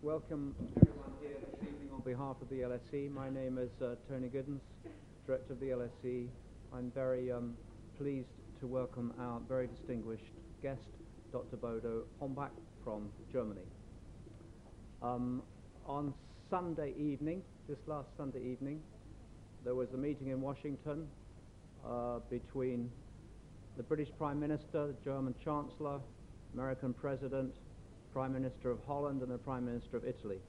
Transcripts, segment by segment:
Welcome everyone here this evening on behalf of the LSE. My name is Tony Giddens, Director of the LSE. I'm very pleased to welcome our very distinguished guest, Dr. Bodo Hombach from Germany. On Sunday evening, this last Sunday evening, there was a meeting in Washington between the British Prime Minister, the German Chancellor, American President, Prime Minister of Holland and the Prime Minister of Italy.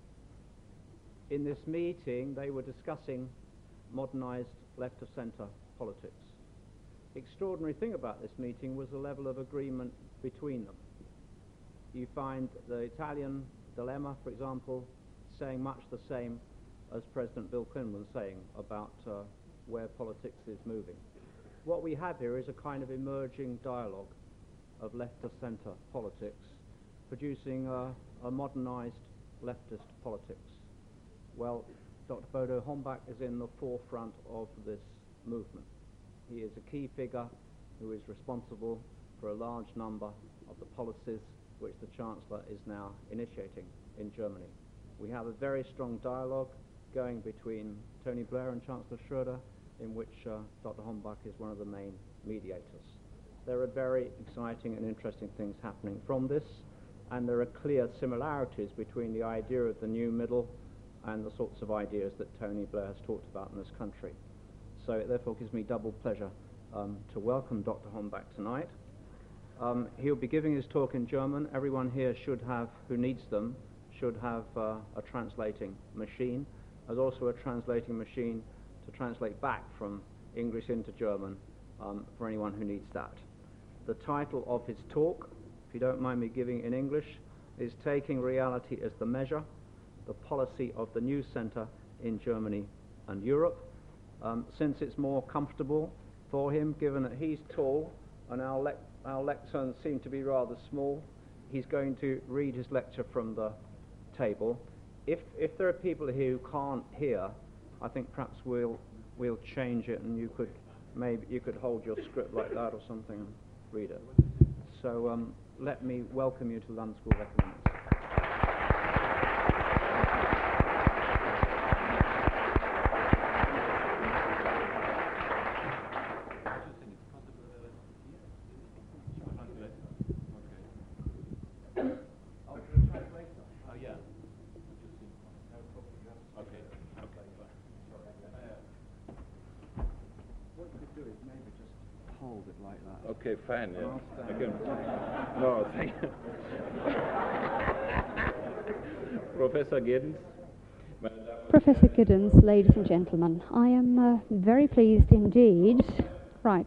In this meeting, they were discussing modernized left-of-center politics. The extraordinary thing about this meeting was the level of agreement between them. You find the Italian dilemma, for example, saying much the same as President Bill Clinton was saying about where politics is moving. What we have here is a kind of emerging dialogue of left-of-center politics, producing a modernized leftist politics. Well, Dr. Bodo Hombach is in the forefront of this movement. He is a key figure who is responsible for a large number of the policies which the Chancellor is now initiating in Germany. We have a very strong dialogue going between Tony Blair and Chancellor Schröder, in which Dr. Hombach is one of the main mediators. There are very exciting and interesting things happening from this, and there are clear similarities between the idea of the new middle and the sorts of ideas that Tony Blair has talked about in this country. So it therefore gives me double pleasure to welcome Dr. Hombach tonight. He'll be giving his talk in German. Everyone here should have, who needs them, should have a translating machine. There's also a translating machine to translate back from English into German for anyone who needs that. The title of his talk, if you don't mind me giving it in English, is Taking Reality as the Measure, the Policy of the New Centre in Germany and Europe. Since it's more comfortable for him, given that he's tall and our lecterns seem to be rather small, he's going to read his lecture from the table. If there are people here who can't hear, I think perhaps we'll change it, and you could hold your script like that or something and read it. So let me welcome you to London School of Economics. Okay, fine. Yeah. Again. No, thank you. Professor Giddens. Professor Giddens, ladies and gentlemen, I am very pleased indeed. Right.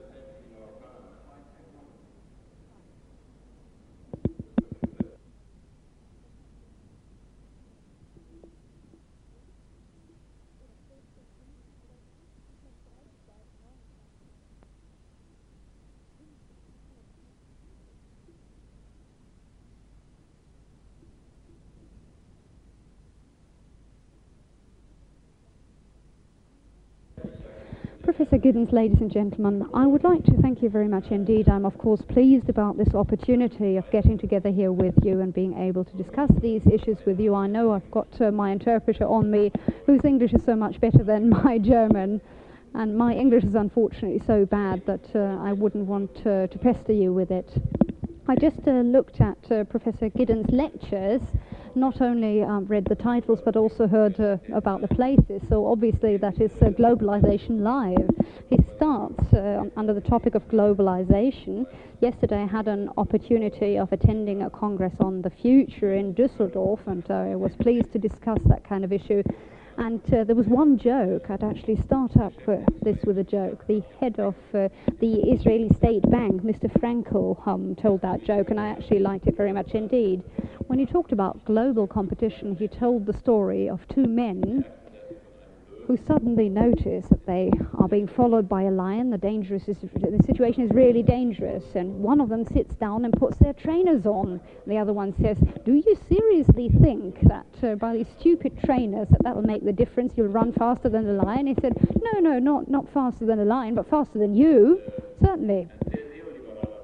Professor Giddens, ladies and gentlemen, I would like to thank you very much indeed. I'm of course pleased about this opportunity of getting together here with you and being able to discuss these issues with you. I know I've got my interpreter on me, whose English is so much better than my German, and my English is unfortunately so bad that I wouldn't want to pester you with it. I just looked at Professor Giddens' lectures, not only read the titles but also heard about the places, so obviously that is Globalization Live. He starts under the topic of globalization. Yesterday I had an opportunity of attending a congress on the future in Düsseldorf, and I was pleased to discuss that kind of issue. And there was one joke. I'd actually start up this with a joke. The head of the Israeli State Bank, Mr. Frankel, told that joke, and I actually liked it very much indeed. When he talked about global competition, he told the story of two men who suddenly notice that they are being followed by a lion. The situation is really dangerous, and one of them sits down and puts their trainers on. The other one says, "Do you seriously think that by these stupid trainers that will make the difference? You'll run faster than the lion?" He said, "No, not faster than the lion, but faster than you, certainly."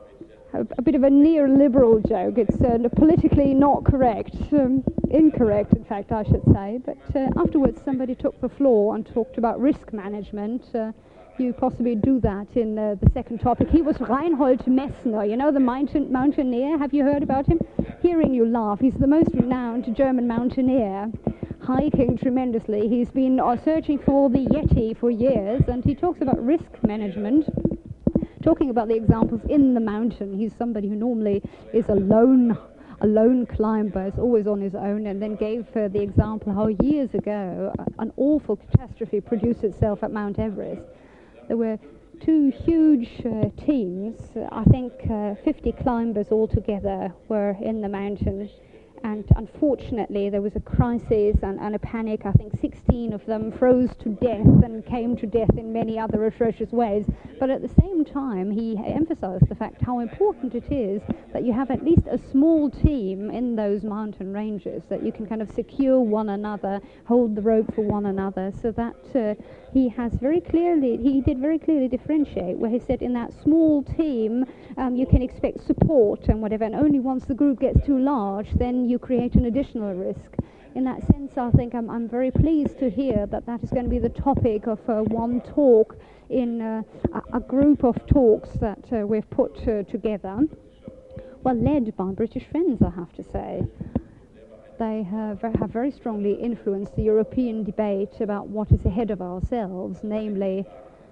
a bit of a neoliberal joke. It's politically not correct, incorrect, in fact, I should say. But afterwards, somebody took the floor and talked about risk management. You possibly do that in the second topic. He was Reinhold Messner, you know, the mountaineer. Have you heard about him? Hearing you laugh. He's the most renowned German mountaineer, hiking tremendously. He's been searching for the Yeti for years, and he talks about risk management, talking about the examples in the mountain. He's somebody who normally is a lone climber, is always on his own, and then gave the example how years ago an awful catastrophe produced itself at Mount Everest. There were two huge teams, I think 50 climbers altogether were in the mountains, and unfortunately there was a crisis and a panic. I think 16 of them froze to death and came to death in many other atrocious ways. But at the same time, he emphasized the fact how important it is that you have at least a small team in those mountain ranges, that you can kind of secure one another, hold the rope for one another, so that he did very clearly differentiate, where he said in that small team you can expect support and whatever, and only once the group gets too large then you create an additional risk. In that sense, I think I'm very pleased to hear that is going to be the topic of one talk in a group of talks that we've put together, well, led by British friends, I have to say. They have very strongly influenced the European debate about what is ahead of ourselves, namely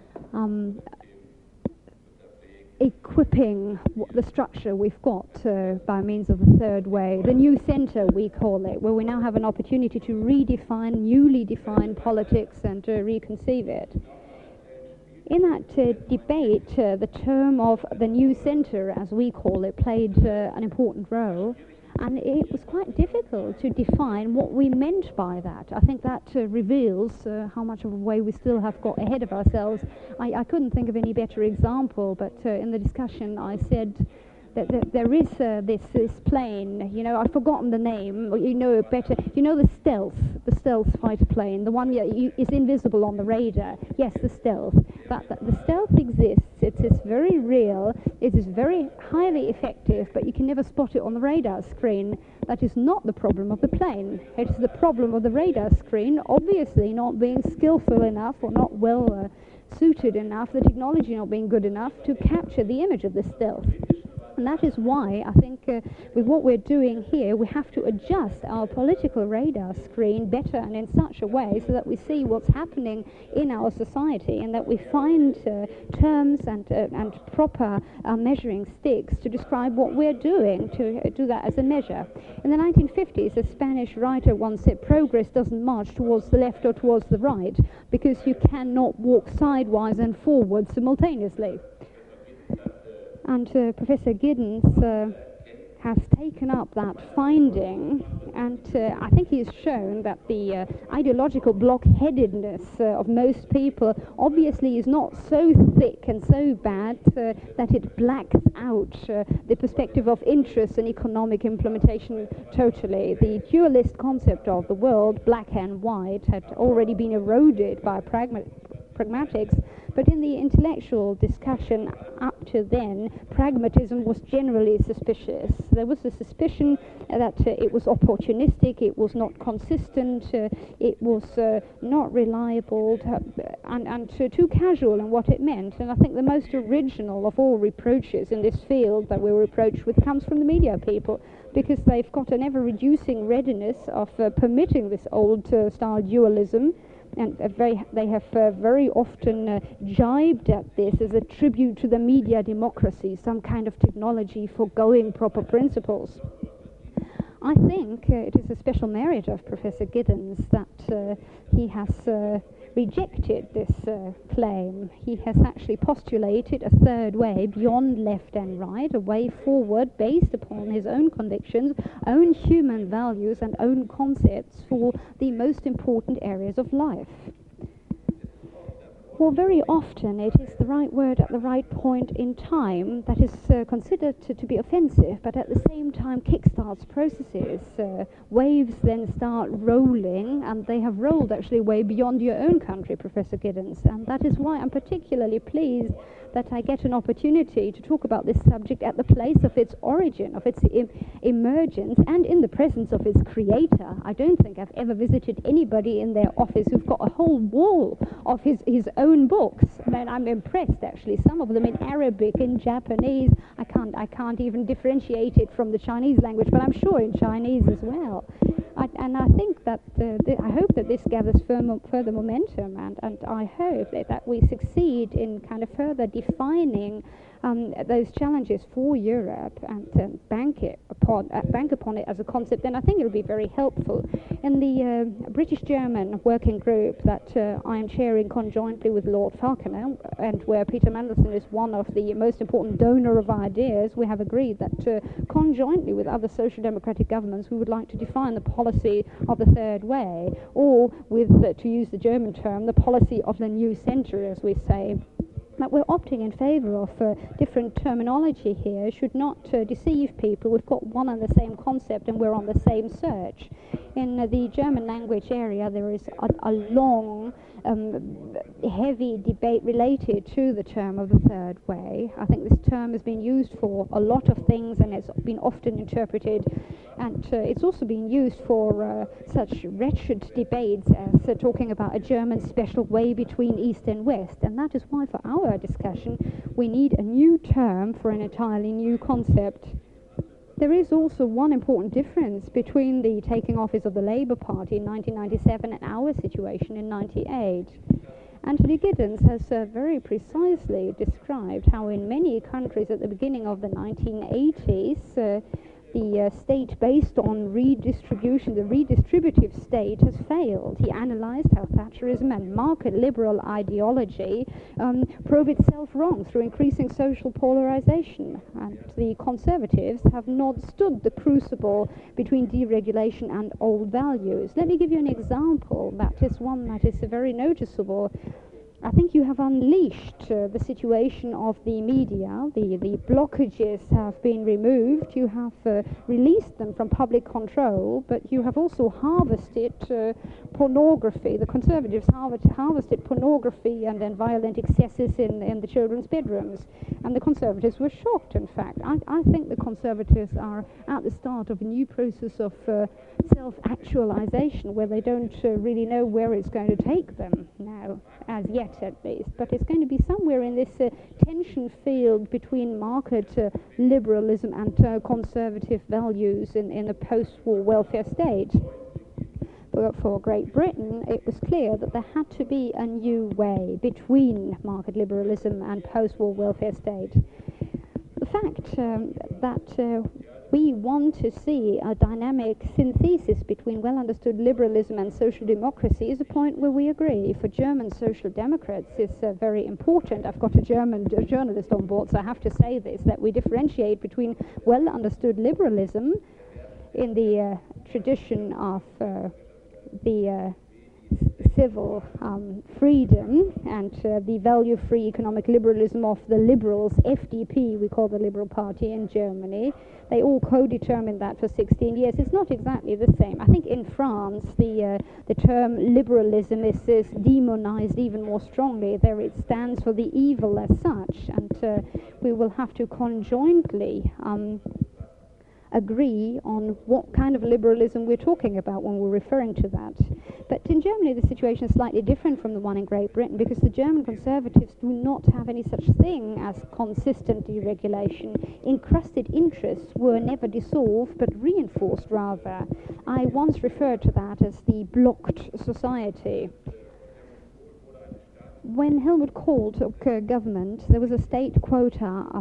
equipping the structure we've got by means of the third way, the new centre we call it, where we now have an opportunity to newly define politics and to reconceive it. In that debate, the term of the new centre, as we call it, played an important role. And it was quite difficult to define what we meant by that. I think that reveals how much of a way we still have got ahead of ourselves. I couldn't think of any better example, but in the discussion I said that there is this plane, you know, I've forgotten the name, you know it better, you know the stealth fighter plane, the one that is invisible on the radar. Yes, the stealth. The stealth exists, it is very real, it is very highly effective, but you can never spot it on the radar screen. That is not the problem of the plane. It is the problem of the radar screen, obviously not being skillful enough or not well suited enough, the technology not being good enough to capture the image of the stealth. And that is why I think with what we're doing here, we have to adjust our political radar screen better and in such a way so that we see what's happening in our society, and that we find terms and proper measuring sticks to describe what we're doing, to do that as a measure. In the 1950s, a Spanish writer once said, progress doesn't march towards the left or towards the right, because you cannot walk sidewise and forward simultaneously. And Professor Giddens has taken up that finding, and I think he's shown that the ideological blockheadedness of most people obviously is not so thick and so bad that it blacks out the perspective of interest and economic implementation totally. The dualist concept of the world, black and white, had already been eroded by pragmatics, but in the intellectual discussion up to then, pragmatism was generally suspicious. There was a suspicion that it was opportunistic, it was not consistent, it was not reliable, and too casual in what it meant. And I think the most original of all reproaches in this field that we're reproached with comes from the media people, because they've got an ever-reducing readiness of permitting this old-style dualism. And they have very often jibed at this as a tribute to the media democracy, some kind of technology foregoing proper principles. I think it is a special merit of Professor Giddens that he has rejected this claim. He has actually postulated a third way beyond left and right, a way forward based upon his own convictions, own human values and own concepts for the most important areas of life. Well, very often it is the right word at the right point in time that is considered to be offensive, but at the same time kickstarts processes. Waves then start rolling, and they have rolled actually way beyond your own country, Professor Giddens, and that is why I'm particularly pleased that I get an opportunity to talk about this subject at the place of its origin, of its emergence, and in the presence of its creator. I don't think I've ever visited anybody in their office who've got a whole wall of his own books. And I'm impressed, actually. Some of them in Arabic, in Japanese. I can't even differentiate it from the Chinese language, but I'm sure in Chinese as well. And I think that I hope that this gathers further momentum, and I hope that we succeed in kind of further defining those challenges for Europe and bank upon it as a concept. And I think it will be very helpful. In the British-German working group that I am chairing conjointly with Lord Falconer, and where Peter Mandelson is one of the most important donor of ideas, we have agreed that conjointly with other social democratic governments, we would like to define the policy of the third way, or with, to use the German term, the policy of the new century, as we say. That we're opting in favour of different terminology here should not deceive people. We've got one and the same concept, and we're on the same search. In the German language area, there is a long, heavy debate related to the term of the third way. I think this term has been used for a lot of things, and it's been often interpreted, and it's also been used for such wretched debates as talking about a German special way between East and West. And that is why, for our discussion, we need a new term for an entirely new concept. There is also one important difference between the taking office of the Labour Party in 1997 and our situation in 1998. Anthony Giddens has very precisely described how in many countries at the beginning of the 1980s, the state based on redistribution, the redistributive state, has failed. He analysed how Thatcherism and market liberal ideology prove itself wrong through increasing social polarisation. And the Conservatives have not stood the crucible between deregulation and old values. Let me give you an example. That is one that is very noticeable. I think you have unleashed the situation of the media. The blockages have been removed. You have released them from public control, but you have also harvested pornography. The Conservatives harvested pornography and then violent excesses in the children's bedrooms. And the Conservatives were shocked, in fact. I think the Conservatives are at the start of a new process of self-actualization, where they don't really know where it's going to take them now, as yet at least. But it's going to be somewhere in this tension field between market liberalism and conservative values in a post-war welfare state. For Great Britain, it was clear that there had to be a new way between market liberalism and post-war welfare state. The fact that we want to see a dynamic synthesis between well-understood liberalism and social democracy is a point where we agree. For German social democrats, it's very important. I've got a German journalist on board, so I have to say this, that we differentiate between well-understood liberalism in the tradition of the civil freedom and the value-free economic liberalism of the liberals, FDP, we call the Liberal Party in Germany. They all co-determined that for 16 years. It's not exactly the same. I think in France, the term liberalism is demonized even more strongly. There it stands for the evil as such, and we will have to conjointly agree on what kind of liberalism we're talking about when we're referring to that. But in Germany, the situation is slightly different from the one in Great Britain, because the German Conservatives do not have any such thing as consistent deregulation. Encrusted interests were never dissolved, but reinforced rather. I once referred to that as the blocked society. When Helmut Kohl took government, there was a state quota of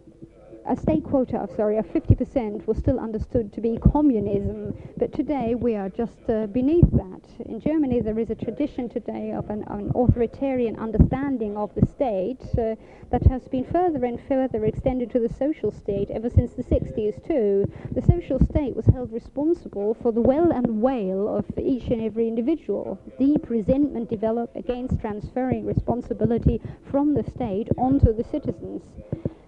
50% was still understood to be communism, but today we are just beneath that. In Germany, there is a tradition today of an authoritarian understanding of the state that has been further and further extended to the social state ever since the 60s too. The social state was held responsible for the well and wail of each and every individual. Deep resentment developed against transferring responsibility from the state onto the citizens.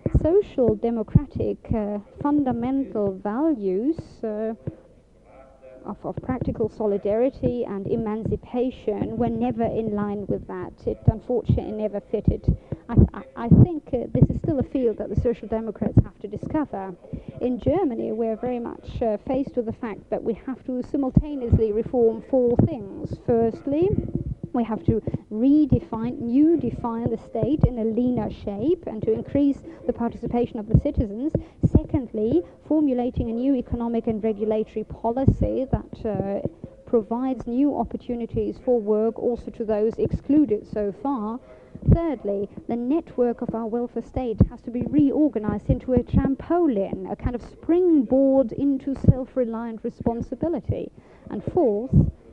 Social democratic fundamental values of practical solidarity and emancipation were never in line with that. It unfortunately never fitted. I think this is still a field that the Social Democrats have to discover. In Germany, we're very much faced with the fact that we have to simultaneously reform four things. Firstly, we have to define the state in a leaner shape and to increase the participation of the citizens. Secondly, formulating a new economic and regulatory policy that provides new opportunities for work also to those excluded so far. Thirdly, the network of our welfare state has to be reorganized into a trampoline, a kind of springboard into self-reliant responsibility. And fourth,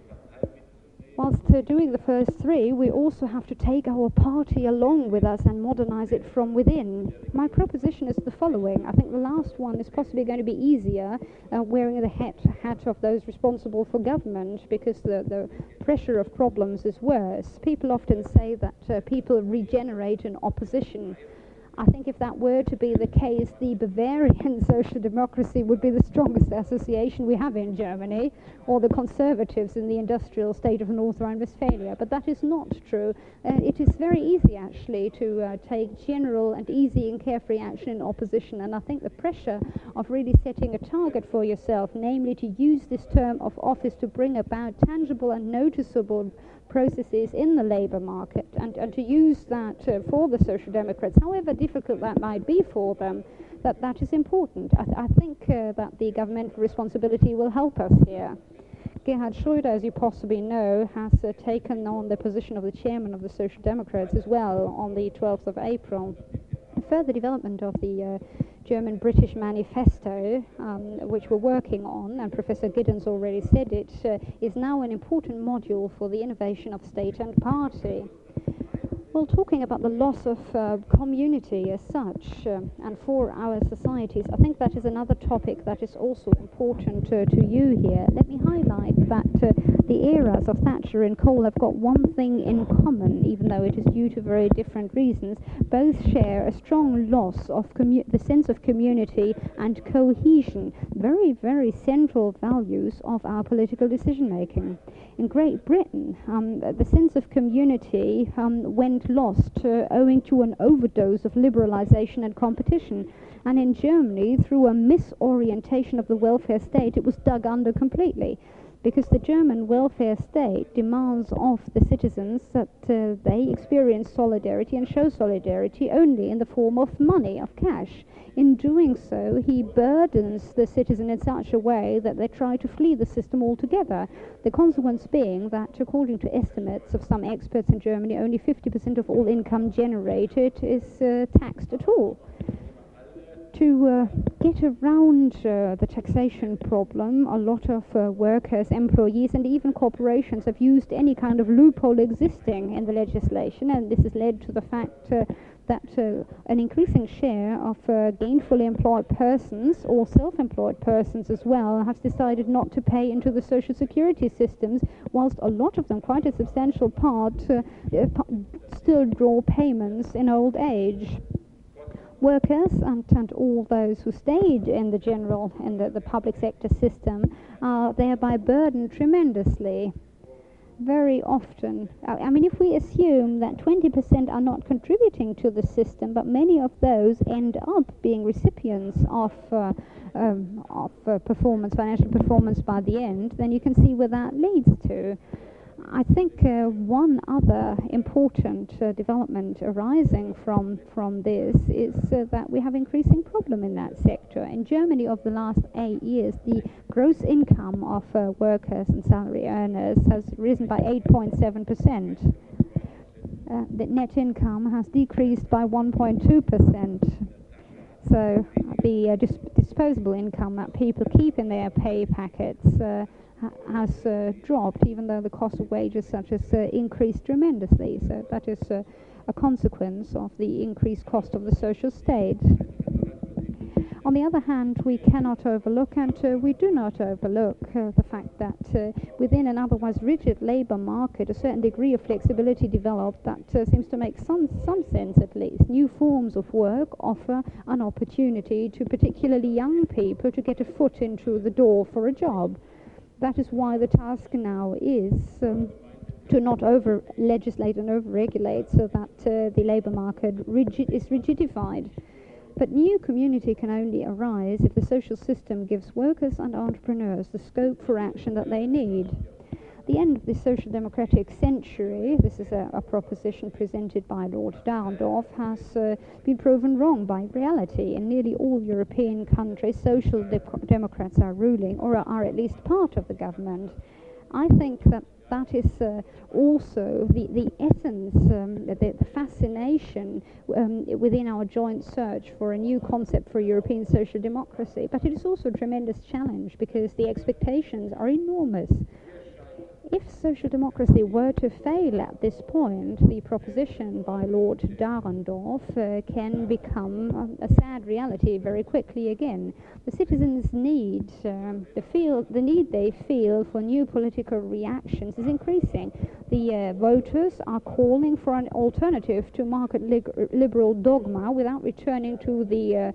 whilst doing the first three, we also have to take our party along with us and modernize it from within. My proposition is the following. I think the last one is possibly going to be easier, wearing the hat of those responsible for government, because the pressure of problems is worse. People often say that people regenerate in opposition. I think if that were to be the case, the Bavarian social democracy would be the strongest association we have in Germany, or the conservatives in the industrial state of North Rhine-Westphalia. But that is not true. It is very easy, actually, to take general and easy and carefree action in opposition. And I think the pressure of really setting a target for yourself, namely to use this term of office to bring about tangible and noticeable processes in the labour market, and to use that for the Social Democrats, however difficult that might be for them, that is important. I think that the governmental responsibility will help us here. Gerhard Schröder, as you possibly know, has taken on the position of the chairman of the Social Democrats as well on the 12th of April. A further development of the German-British manifesto, which we're working on, and Professor Giddens already said it, is now an important module for the innovation of state and party. Well, talking about the loss of community as such, and for our societies, I think that is another topic that is also important to you here. Let me highlight that the eras of Thatcher and Kohl have got one thing in common, even though it is due to very different reasons. Both share a strong loss of the sense of community and cohesion, very, very central values of our political decision-making. In Great Britain, the sense of community went lost owing to an overdose of liberalization and competition. And in Germany, through a misorientation of the welfare state, it was dug under completely. Because the German welfare state demands of the citizens that they experience solidarity and show solidarity only in the form of money, of cash. In doing so, he burdens the citizen in such a way that they try to flee the system altogether. The consequence being that, according to estimates of some experts in Germany, only 50% of all income generated is taxed at all. To get around the taxation problem, a lot of workers, employees, and even corporations have used any kind of loophole existing in the legislation, and this has led to the fact that an increasing share of gainfully employed persons, or self-employed persons as well, have decided not to pay into the social security systems, whilst a lot of them, quite a substantial part, still draw payments in old age. Workers and all those who stayed in the public sector system are thereby burdened tremendously. Very often, I mean, if we assume that 20% are not contributing to the system, but many of those end up being recipients of financial performance by the end, then you can see where that leads to. I think one other important development arising from this is that we have increasing problem in that sector. In Germany, over the last 8 years, the gross income of workers and salary earners has risen by 8.7%. The net income has decreased by 1.2%. So the disposable income that people keep in their pay packets has dropped, even though the cost of wages such as increased tremendously. So that is a consequence of the increased cost of the social state. On the other hand, we cannot overlook, and we do not overlook, the fact that within an otherwise rigid labour market, a certain degree of flexibility developed that seems to make some sense at least. New forms of work offer an opportunity to particularly young people to get a foot into the door for a job. that is why the task now is to not over-legislate and over-regulate so that the labour market is rigidified. But new community can only arise if the social system gives workers and entrepreneurs the scope for action that they need. The end of the social democratic century, this is a proposition presented by Lord Dahrendorf, has been proven wrong by reality. In nearly all European countries, social democrats are ruling or are at least part of the government. I think that is also the essence, the fascination within our joint search for a new concept for European social democracy. But it is also a tremendous challenge because the expectations are enormous. If social democracy were to fail at this point, the proposition by Lord Dahrendorf can become a sad reality very quickly again. The citizens' need, the need they feel for new political reactions is increasing. The voters are calling for an alternative to market liberal dogma without returning to the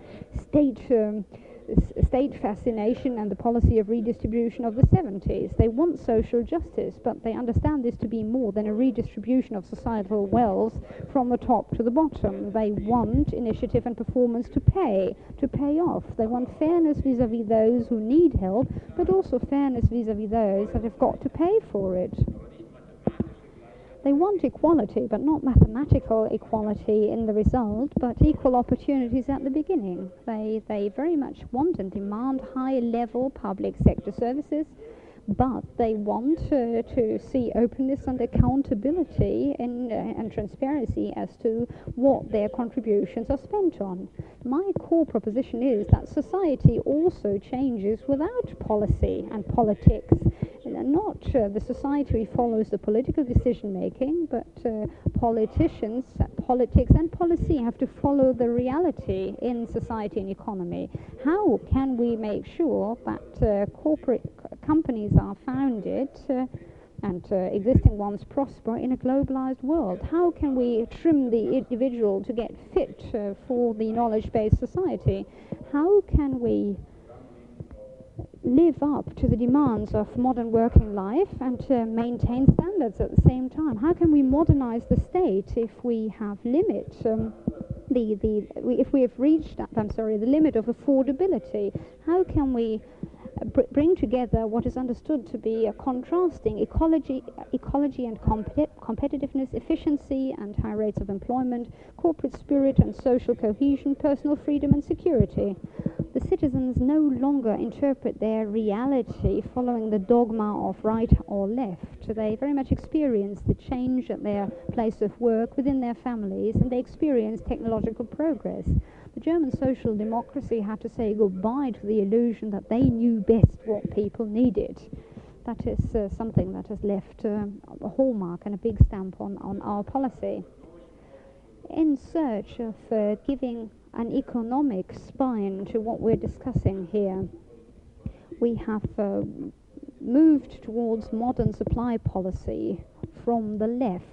state fascination and the policy of redistribution of the 70s. They want social justice, but they understand this to be more than a redistribution of societal wealth from the top to the bottom. They want initiative and performance to pay off. They want fairness vis-à-vis those who need help, but also fairness vis-à-vis those that have got to pay for it. They want equality, but not mathematical equality in the result, but equal opportunities at the beginning. They very much want and demand high-level public sector services, but they want to see openness and accountability and transparency as to what their contributions are spent on. My core proposition is that society also changes without policy and politics. Not the society follows the political decision making, but politicians, politics and policy have to follow the reality in society and economy. How can we make sure that corporate companies are founded and existing ones prosper in a globalized world? How can we trim the individual to get fit for the knowledge-based society? How can we live up to the demands of modern working life and maintain standards at the same time? How can we modernize the state if we have limits? If we have reached the limit of affordability? How can we bring together what is understood to be a contrasting ecology and competitiveness, efficiency and high rates of employment, corporate spirit and social cohesion, personal freedom and security? The citizens no longer interpret their reality following the dogma of right or left. They very much experience the change at their place of work within their families, and they experience technological progress. The German social democracy had to say goodbye to the illusion that they knew best what people needed. That is something that has left a hallmark and a big stamp on our policy. In search of giving an economic spine to what we're discussing here, we have moved towards modern supply policy from the left.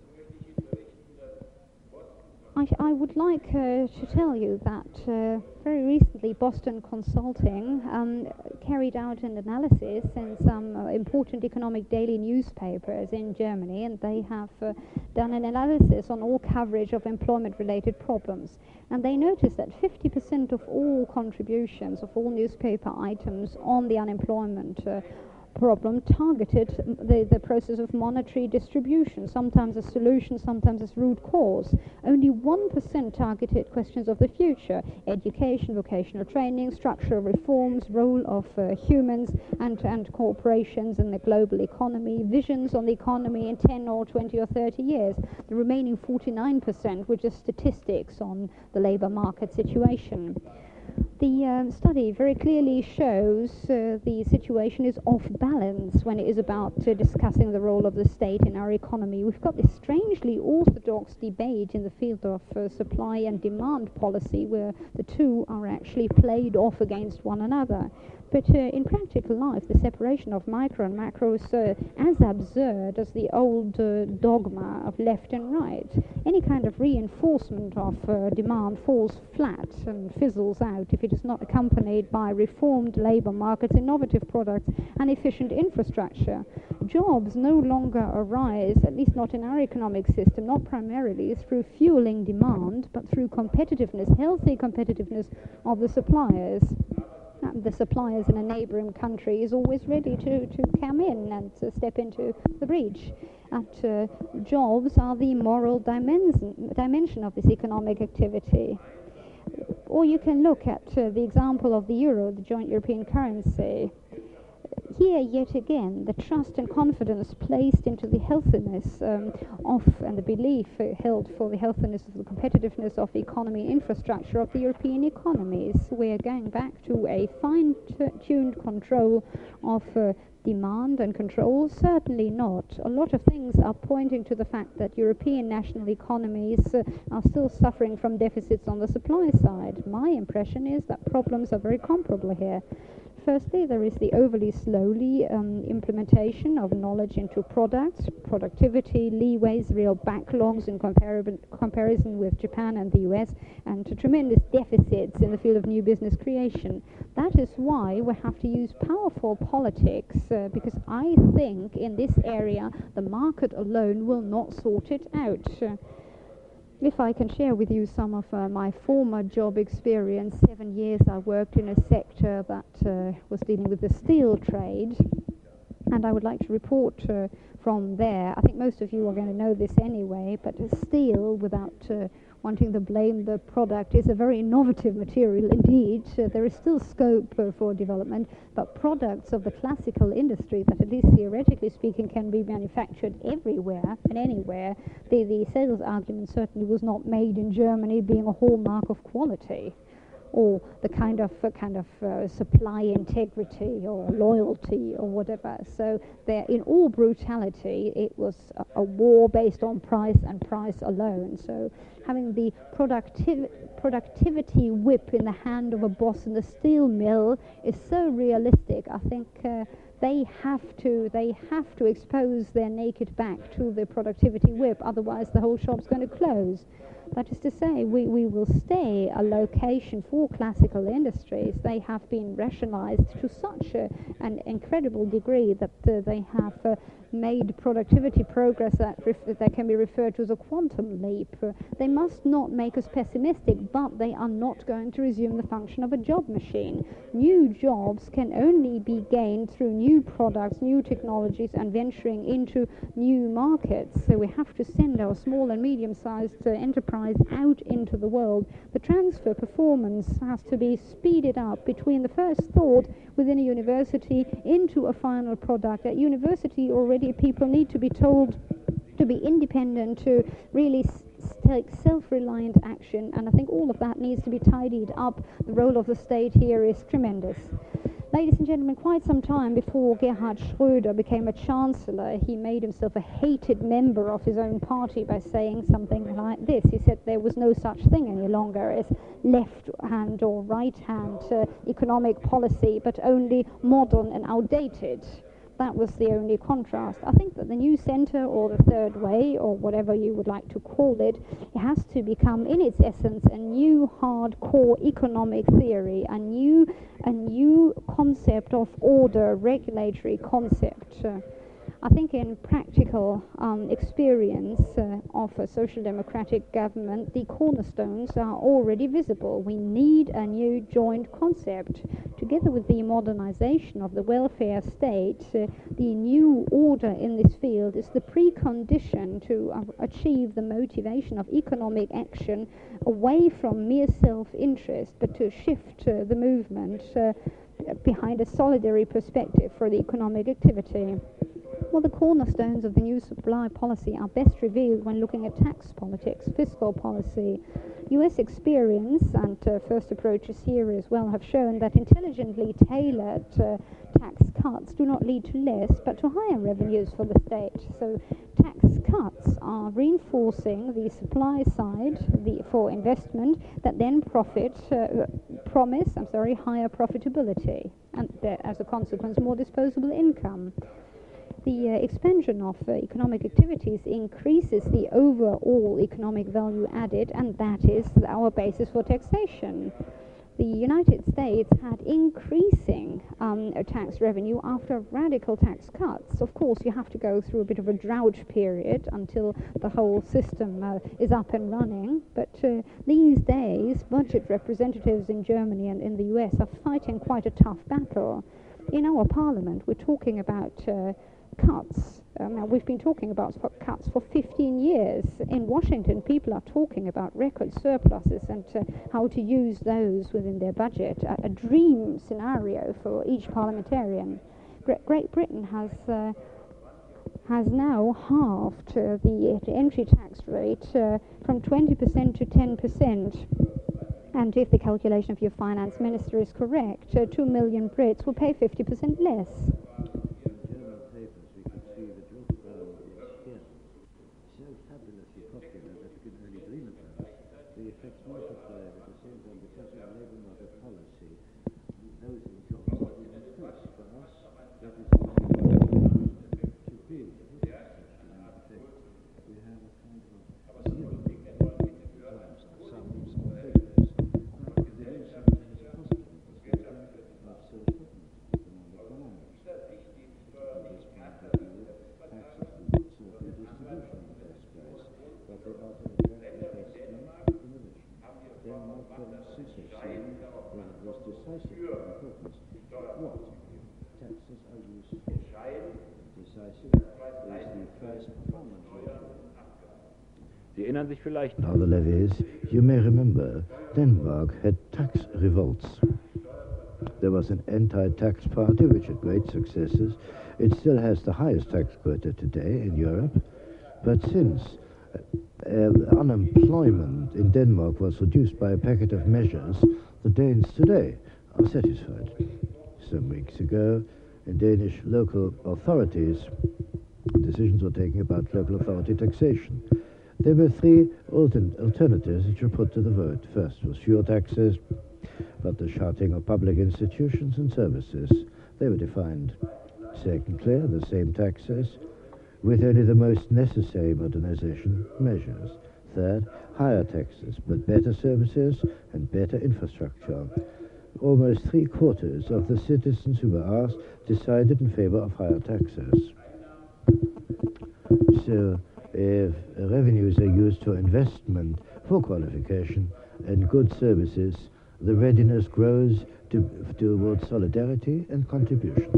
I would like to tell you that very recently Boston Consulting carried out an analysis in some important economic daily newspapers in Germany, and they have done an analysis on all coverage of employment-related problems. And they noticed that 50% of all contributions of all newspaper items on the unemployment problem targeted the process of monetary distribution, sometimes as solution, sometimes as root cause. Only 1% targeted questions of the future: education, vocational training, structural reforms, role of humans and corporations in the global economy, visions on the economy in 10 or 20 or 30 years. The remaining 49% were just statistics on the labor market situation. The study very clearly shows the situation is off balance when it is about discussing the role of the state in our economy. We've got this strangely orthodox debate in the field of supply and demand policy, where the two are actually played off against one another. But in practical life, the separation of micro and macro is as absurd as the old dogma of left and right. Any kind of reinforcement of demand falls flat and fizzles out if it is not accompanied by reformed labour markets, innovative products and efficient infrastructure. Jobs no longer arise, at least not in our economic system, not primarily through fueling demand, but through competitiveness, healthy competitiveness of the suppliers. The suppliers in a neighbouring country is always ready to come in and to step into the breach. Jobs are the moral dimension of this economic activity. Or you can look at the example of the euro, the joint European currency. Here, yet again, the trust and confidence placed into the healthiness and the belief held for the healthiness of the competitiveness of the economy and infrastructure of the European economies. We're going back to a fine-tuned control of demand and control? Certainly not. A lot of things are pointing to the fact that European national economies are still suffering from deficits on the supply side. My impression is that problems are very comparable here. Firstly, there is the overly slowly implementation of knowledge into products, productivity, leeways, real backlogs in comparison with Japan and the US, and tremendous deficits in the field of new business creation. That is why we have to use powerful politics, because I think in this area the market alone will not sort it out. If I can share with you some of my former job experience, 7 years I worked in a sector that was dealing with the steel trade, and I would like to report from there. I think most of you are going to know this anyway, but steel, without wanting to blame the product, is a very innovative material indeed. There is still scope for development, but products of the classical industry that, at least theoretically speaking, can be manufactured everywhere and anywhere. The sales argument certainly was not made in Germany being a hallmark of quality, or the kind of supply integrity or loyalty or whatever. So there, in all brutality, it was a war based on price and price alone. So having the productivity whip in the hand of a boss in the steel mill is so realistic. I think they have to expose their naked back to the productivity whip, otherwise the whole shop's going to close. That is to say, we will stay a location for classical industries. They have been rationalized to such an incredible degree that they have made productivity progress that can be referred to as a quantum leap. They must not make us pessimistic, but they are not going to resume the function of a job machine. New jobs can only be gained through new products, new technologies, and venturing into new markets. So we have to send our small and medium-sized enterprise out into the world. The transfer performance has to be speeded up between the first thought within a university into a final product. At university already people need to be told to be independent, to really take self-reliant action, and I think all of that needs to be tidied up. The role of the state here is tremendous. Ladies and gentlemen, quite some time before Gerhard Schröder became a chancellor, he made himself a hated member of his own party by saying something like this. He said there was no such thing any longer as left-hand or right-hand economic policy, but only modern and outdated. That was the only contrast. I think that the new centre, or the third way, or whatever you would like to call it, it has to become in its essence a new hardcore economic theory, a new concept of order, regulatory concept. I think in practical experience of a social democratic government, the cornerstones are already visible. We need a new joint concept. Together with the modernization of the welfare state, the new order in this field is the precondition to achieve the motivation of economic action away from mere self-interest, but to shift the movement behind a solidary perspective for the economic activity. Well, the cornerstones of the new supply policy are best revealed when looking at tax politics, fiscal policy. US experience and first approaches here as well have shown that intelligently tailored tax cuts do not lead to less but to higher revenues for the state. So tax cuts are reinforcing the supply side for investment that then promise higher profitability. and as a consequence, more disposable income. The expansion of economic activities increases the overall economic value added, and that is our basis for taxation. The United States had increasing tax revenue after radical tax cuts. Of course, you have to go through a bit of a drought period until the whole system is up and running. But these days, budget representatives in Germany and in the US are fighting quite a tough battle. In our parliament, we're talking about cuts. Now, we've been talking about cuts for 15 years. In Washington, people are talking about record surpluses and how to use those within their budget, a dream scenario for each parliamentarian. Great Britain has now halved the entry tax rate from 20% to 10%. And if the calculation of your finance minister is correct, 2 million Brits will pay 50% less. Now the levies, you may remember, Denmark had tax revolts. There was an anti-tax party which had great successes. It still has the highest tax quota today in Europe, but since unemployment in Denmark was reduced by a packet of measures, the Danes today are satisfied. Some weeks ago, in Danish local authorities, decisions were taken about local authority taxation. There were three alternatives which were put to the vote. First was fewer taxes, but the shutting of public institutions and services. They were defined. Secondly, the same taxes, with only the most necessary modernization measures. Third, higher taxes, but better services and better infrastructure. Almost 3/4 of the citizens who were asked decided in favor of higher taxes. So, if revenues are used for investment, for qualification and good services, the readiness grows towards solidarity and contribution.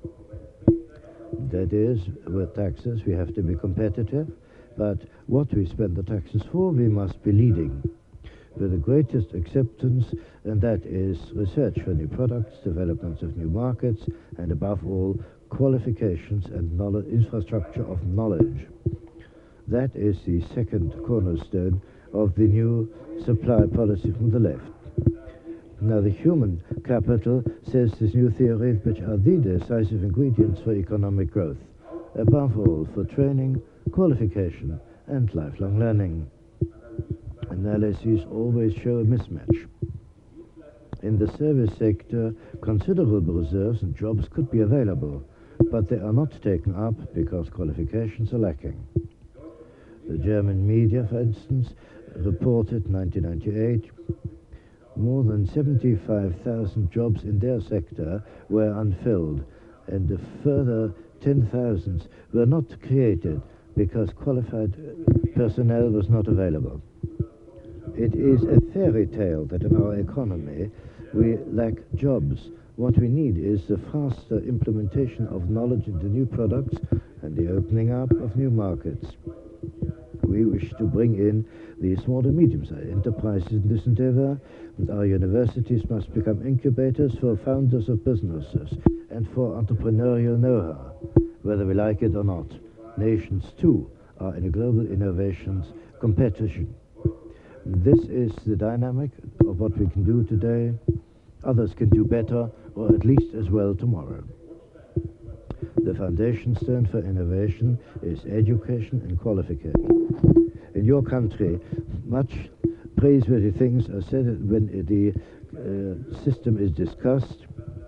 That is, with taxes we have to be competitive, but what we spend the taxes for, we must be leading with the greatest acceptance, and that is research for new products, developments of new markets, and above all, qualifications and knowledge, infrastructure of knowledge. That is the second cornerstone of the new supply policy from the left. Now, the human capital, says this new theory, which are the decisive ingredients for economic growth, above all for training, qualification, and lifelong learning. Analyses always show a mismatch. In the service sector, considerable reserves and jobs could be available, but they are not taken up because qualifications are lacking. The German media, for instance, reported 1998 more than 75,000 jobs in their sector were unfilled, and a further 10,000 were not created because qualified personnel was not available. It is a fairy tale that in our economy we lack jobs. What we need is the faster implementation of knowledge into new products and the opening up of new markets. We wish to bring in the small and medium-sized enterprises in this endeavor, and our universities must become incubators for founders of businesses and for entrepreneurial know-how, whether we like it or not. Nations, too, are in a global innovations competition. This is the dynamic of what we can do today. Others can do better, or at least as well tomorrow. The foundation stone for innovation is education and qualification. In your country, much praiseworthy things are said when the system is discussed.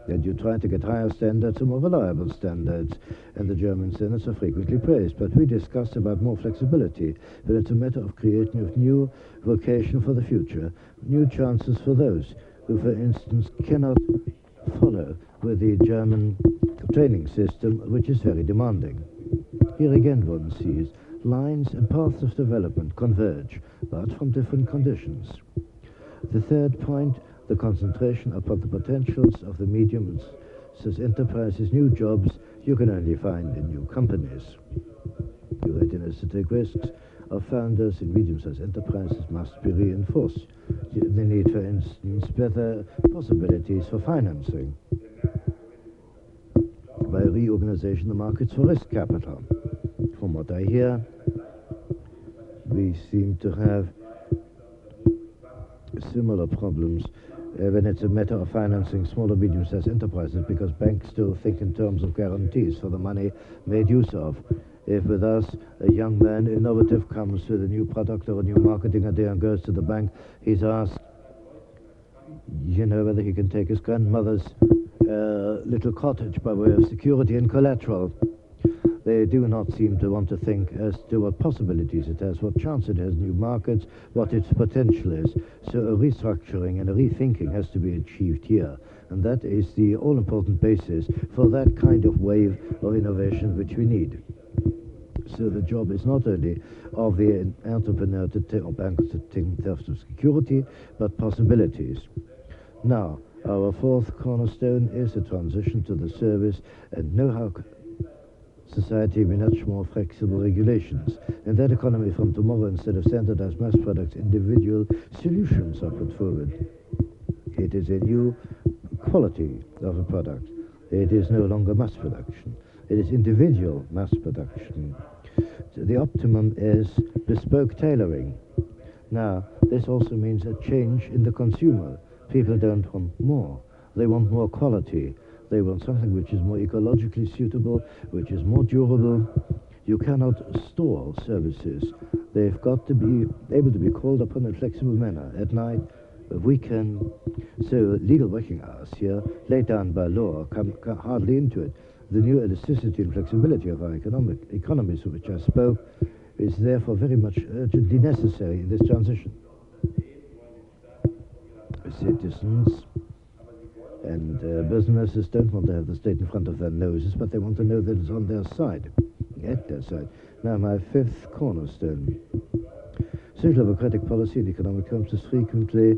And you try to get higher standards or more reliable standards, and the German standards are frequently praised. But we discuss about more flexibility, but it's a matter of creating a new vocation for the future, new chances for those who, for instance, cannot follow with the German training system, which is very demanding. Here again one sees lines and paths of development converge, but from different conditions. The third point, the concentration upon the potentials of the medium-sized enterprises, new jobs you can only find in new companies. Your readiness to take risks of founders in medium-sized enterprises must be reinforced. The need, for instance, better possibilities for financing by reorganization of markets for risk capital. From what I hear, we seem to have similar problems when it's a matter of financing small or medium-sized enterprises, because banks still think in terms of guarantees for the money made use of. If with us a young man, innovative, comes with a new product or a new marketing idea and goes to the bank, he's asked, whether he can take his grandmother's little cottage by way of security and collateral. They do not seem to want to think as to what possibilities it has, what chance it has in new markets, what its potential is. So a restructuring and a rethinking has to be achieved here. And that is the all-important basis for that kind of wave of innovation which we need. So the job is not only of the entrepreneur to take, or banks to take in terms of security, but possibilities. Now, our fourth cornerstone is the transition to the service and know-how society with much more flexible regulations. In that economy from tomorrow, instead of standardized mass products, individual solutions are put forward. It is a new quality of a product. It is no longer mass production. It is individual mass production. The optimum is bespoke tailoring. Now, this also means a change in the consumer. People don't want more. They want more quality. They want something which is more ecologically suitable, which is more durable. You cannot store services. They've got to be able to be called upon in a flexible manner at night, weekend. So legal working hours here, laid down by law, come hardly into it. The new elasticity and flexibility of our economies, of which I spoke, is therefore very much urgently necessary in this transition. Citizens and businesses don't want to have the state in front of their noses, but they want to know that it's on their side, at their side. Now, my fifth cornerstone. Social democratic policy in economic terms is frequently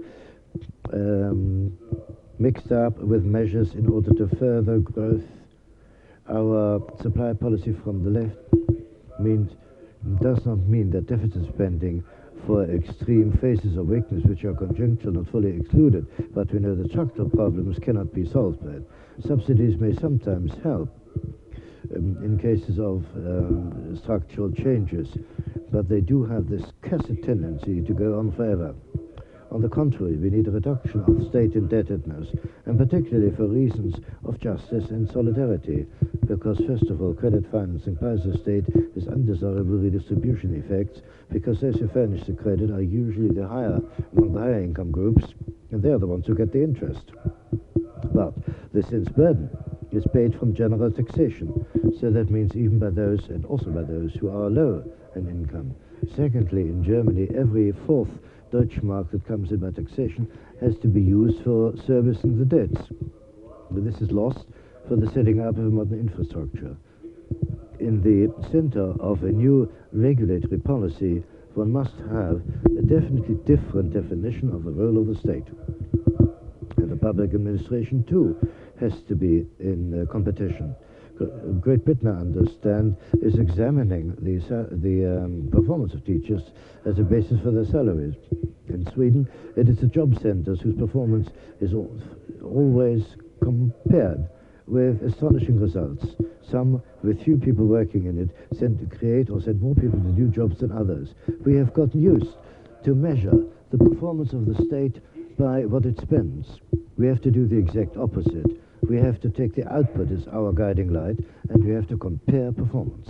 mixed up with measures in order to further growth. Our supply policy from the left does not mean that deficit spending for extreme phases of weakness, which are conjunctural, not fully excluded, but we know that structural problems cannot be solved by it. Subsidies may sometimes help in cases of structural changes, but they do have this cursed tendency to go on forever. On the contrary, we need a reduction of state indebtedness, and particularly for reasons of justice and solidarity, because first of all, credit financing by the state has undesirable redistribution effects, because those who furnish the credit are usually among the higher income groups, and they're the ones who get the interest. But the sin's burden is paid from general taxation, so that means even by those, and also by those who are low in income. Secondly, in Germany, every fourth Deutschmark that comes in by taxation has to be used for servicing the debts. But this is lost for the setting up of a modern infrastructure. In the center of a new regulatory policy, one must have a definitely different definition of the role of the state. And the public administration, too, has to be in competition. Great Britain, I understand, is examining the performance of teachers as a basis for their salaries. In Sweden, it is the job centers whose performance is always compared with astonishing results. Some, with few people working in it, send more people to new jobs than others. We have gotten used to measure the performance of the state by what it spends. We have to do the exact opposite. We have to take the output as our guiding light, and we have to compare performance.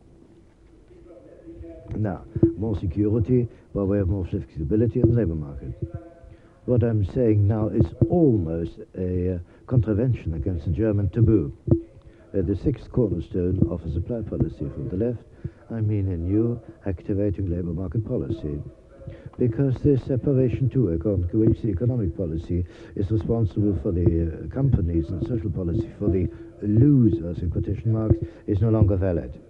Now, more security by way of more flexibility in the labor market. What I'm saying now is almost a contravention against the German taboo. The sixth cornerstone of a supply policy from the left, I mean a new activating labor market policy. Because this separation too, according to which the economic policy is responsible for the companies and social policy for the losers, in quotation marks, is no longer valid.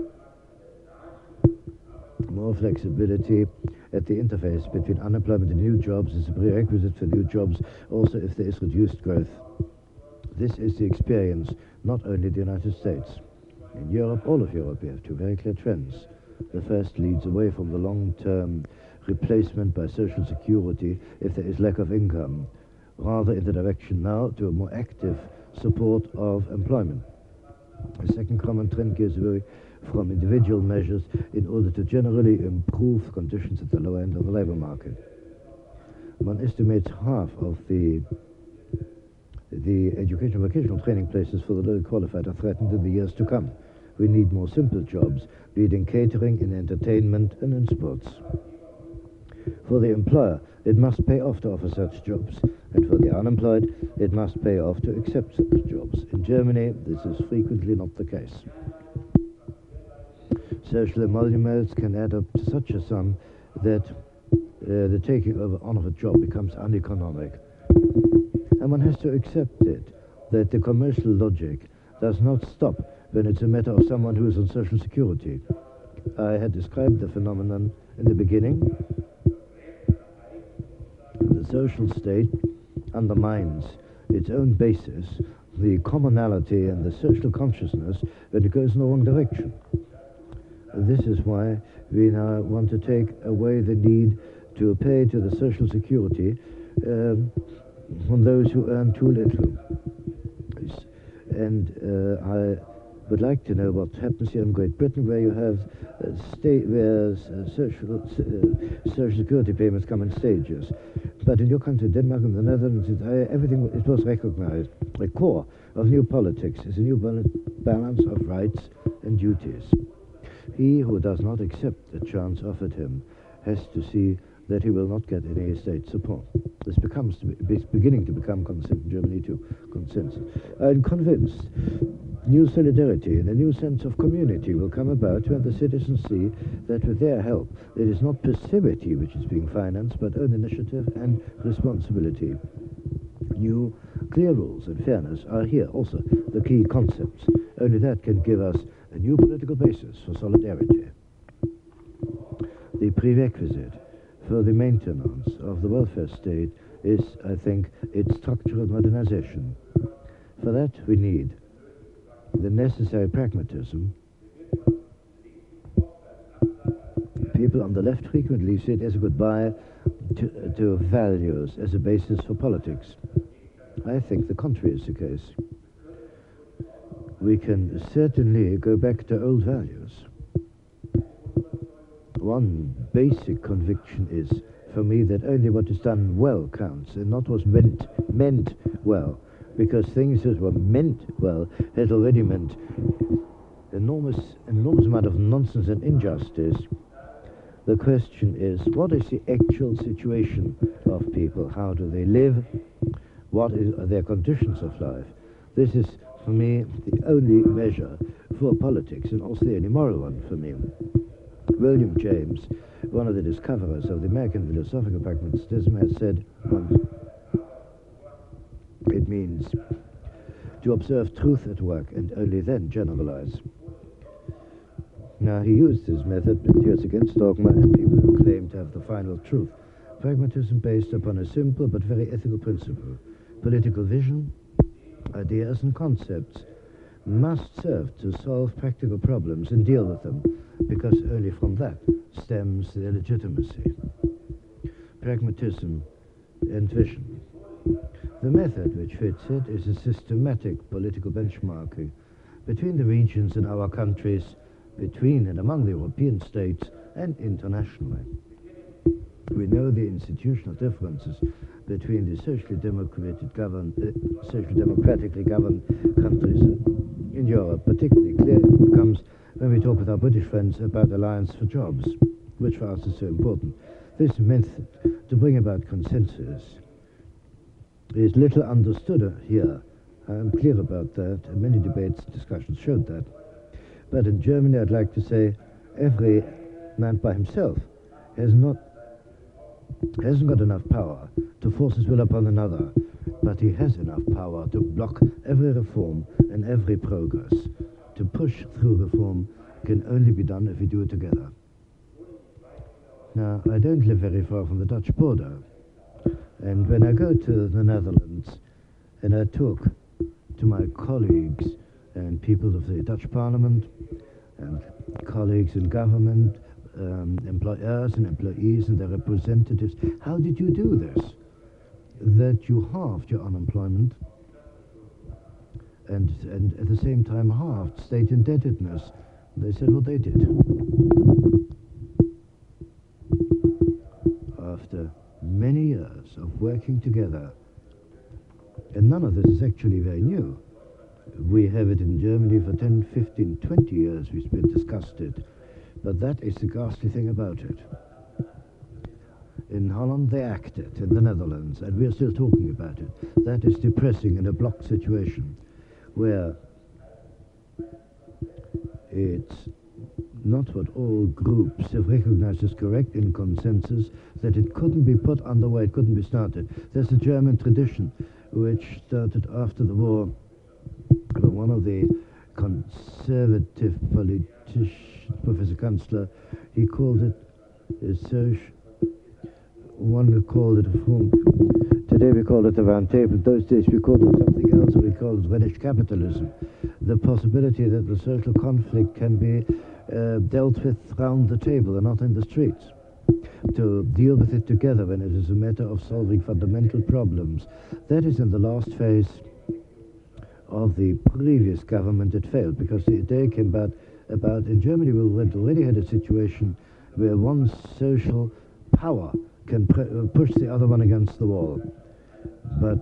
More flexibility at the interface between unemployment and new jobs is a prerequisite for new jobs, also if there is reduced growth. This is the experience, not only the United States. In Europe, all of Europe, we have two very clear trends. The first leads away from the long-term replacement by social security if there is lack of income, rather in the direction now to a more active support of employment. The second common trend gives away from individual measures in order to generally improve conditions at the lower end of the labor market. One estimates half of the educational vocational training places for the low qualified are threatened in the years to come. We need more simple jobs, be it in catering, in entertainment, and in sports. For the employer, it must pay off to offer such jobs, and for the unemployed, it must pay off to accept such jobs. In Germany, this is frequently not the case. Social emoluments can add up to such a sum that the taking over on of a job becomes uneconomic. And one has to accept it, that the commercial logic does not stop when it's a matter of someone who is on social security. I had described the phenomenon in the beginning. The social state undermines its own basis, the commonality and the social consciousness, when it goes in the wrong direction. This is why we now want to take away the need to pay to the social security from those who earn too little. And I would like to know what happens here in Great Britain, where you have where social security payments come in stages. But in your country, Denmark and the Netherlands, everything it was recognized. The core of new politics is a new balance of rights and duties. He who does not accept the chance offered him has to see that he will not get any state support. This is beginning to become consensus in Germany too, consensus. I'm convinced new solidarity and a new sense of community will come about when the citizens see that with their help it is not passivity which is being financed, but own initiative and responsibility. New clear rules and fairness are here also the key concepts. Only that can give us a new political basis for solidarity. The prerequisite for the maintenance of the welfare state is, I think, its structural modernization. For that we need the necessary pragmatism. People on the left frequently see it as a goodbye to values as a basis for politics. I think the contrary is the case. We can certainly go back to old values. One basic conviction is, for me, that only what is done well counts, and not what's meant well, because things that were meant well had already meant enormous amount of nonsense and injustice. The question is, what is the actual situation of people? How do they live? What are their conditions of life? This is, for me, the only measure for politics, and also the only moral one for me. William James, one of the discoverers of the American philosophical pragmatism, has said once, it means to observe truth at work and only then generalize. Now, he used his method, but he was against dogma and people who claim to have the final truth. Pragmatism based upon a simple but very ethical principle. Political vision, ideas and concepts must serve to solve practical problems and deal with them, because only from that stems their legitimacy. Pragmatism and vision. The method which fits it is a systematic political benchmarking between the regions in our countries, between and among the European states, and internationally. We know the institutional differences between the socially democratically governed countries in Europe. Particularly clear comes when we talk with our British friends about Alliance for Jobs, which for us is so important. This method to bring about consensus is little understood here I'm clear about that, and many debates, discussions showed that. But in Germany, I'd like to say, every man by himself hasn't got enough power to force his will upon another, but he has enough power to block every reform and every progress. To push through reform can only be done if we do it together. Now, I don't live very far from the Dutch border, and when I go to the Netherlands and I talk to my colleagues and people of the Dutch parliament and colleagues in government, employers and employees and their representatives, how did you do this? That you halved your unemployment and at the same time halved state indebtedness. They said what they did. After many years of working together, and none of this is actually very new. We have it in Germany for 10, 15, 20 years we've discussed it, but that is the ghastly thing about it. In Holland they acted, in the Netherlands, and we're still talking about it. That is depressing in a block situation where it's not what all groups have recognized as correct in consensus, that it couldn't be put underway, it couldn't be started. There's a German tradition which started after the war. One of the conservative politicians, Professor Kanzler, he called it one called it a Funk. Today we call it a round table. In those days we called it something else, we called it Rhenish capitalism. The possibility that the social conflict can be dealt with round the table and not in the streets. To deal with it together when it is a matter of solving fundamental problems. That is in the last phase of the previous government. It failed because the idea came about in Germany we already had a situation where one social power can push the other one against the wall. But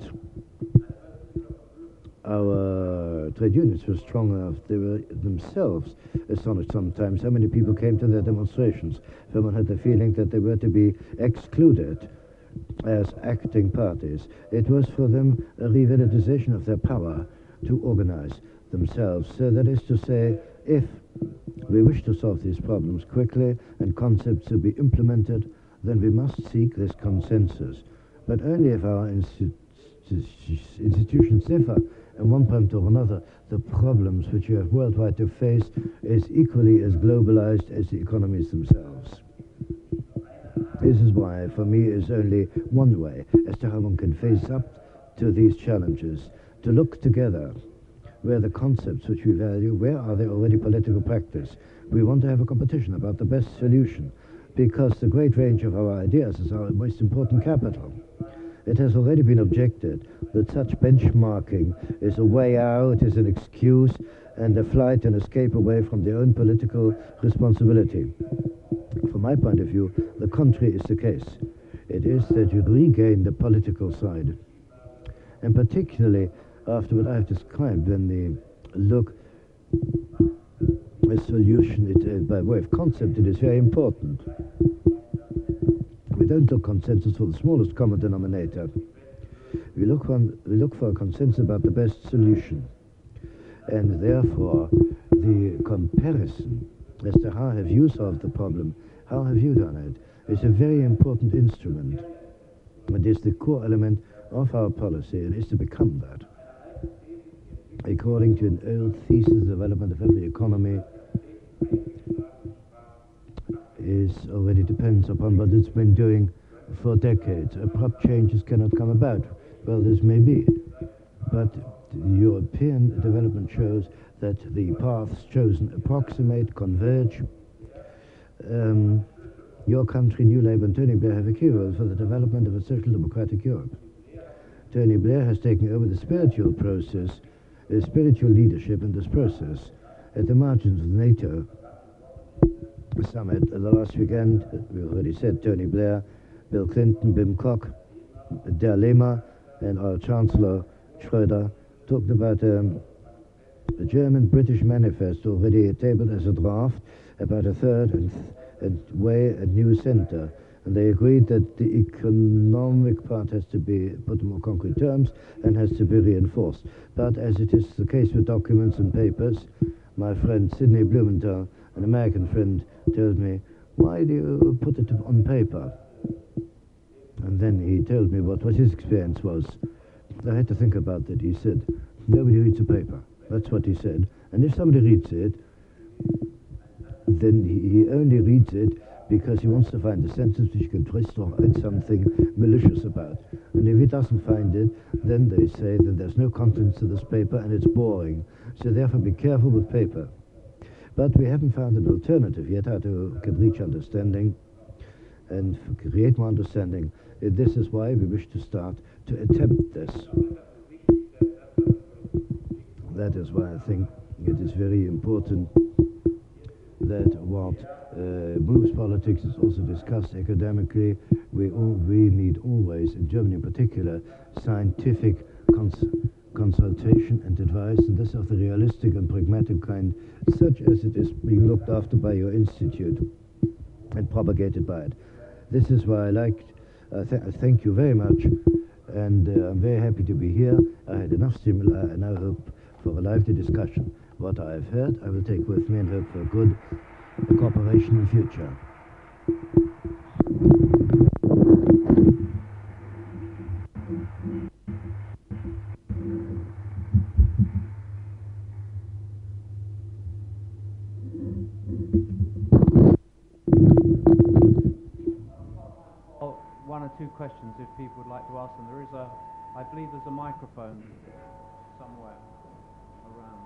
our trade unions were strong enough. They were themselves astonished sometimes how many people came to their demonstrations. Everyone had the feeling that they were to be excluded as acting parties. It was for them a revitalization of their power to organize themselves. So that is to say, if we wish to solve these problems quickly and concepts to be implemented, then we must seek this consensus. But only if our institutions differ at one point or another, the problems which you have worldwide to face is equally as globalized as the economies themselves. This is why, for me, is only one way as to how one can face up to these challenges, to look together where the concepts which we value, where are they already political practice. We want to have a competition about the best solution, because the great range of our ideas is our most important capital. It has already been objected that such benchmarking is a way out, is an excuse, and a flight and escape away from their own political responsibility. From my point of view, the contrary is the case. It is that you regain the political side. And particularly after what I have described, when they look a solution, by way of concept, it is very important. We don't look consensus for the smallest common denominator. We look for a consensus about the best solution. And therefore, the comparison as to how have you solved the problem, how have you done it, is a very important instrument. It is the core element of our policy, and is to become that. According to an old thesis, the development of every economy already depends upon what it's been doing for decades. Abrupt changes cannot come about. Well, this may be, but European development shows that the paths chosen approximate, converge. Your country, New Labour, and Tony Blair have a key role for the development of a social democratic Europe. Tony Blair has taken over the spiritual process, the spiritual leadership in this process. At the margins of the NATO summit the last weekend, we already said Tony Blair, Bill Clinton, Wim Kok, Der Lehmer, and our Chancellor Schröder talked about a German-British manifesto already tabled as a draft about a third way, a new center. And they agreed that the economic part has to be put in more concrete terms and has to be reinforced. But as it is the case with documents and papers, my friend Sidney Blumenthal, an American friend, told me, why do you put it on paper? And then he told me what his experience was. I had to think about that. He said, nobody reads a paper. That's what he said. And if somebody reads it, then he only reads it because he wants to find a sentence which he can twist or add something malicious about. And if he doesn't find it, then they say that there's no contents to this paper and it's boring. So therefore be careful with paper. But we haven't found an alternative yet how to reach understanding and create more understanding. This is why we wish to start to attempt this. That is why I think it is very important that what moves politics is also discussed academically. We need always, in Germany in particular, scientific consultation and advice, and this of the realistic and pragmatic kind, such as it is being looked after by your institute and propagated by it. This is why I thank you very much, and I'm very happy to be here. I had enough stimuli, and I hope for a lively discussion. What I have heard, I will take with me and hope for good cooperation in future. One or two questions if people would like to ask them. I believe there's a microphone somewhere around.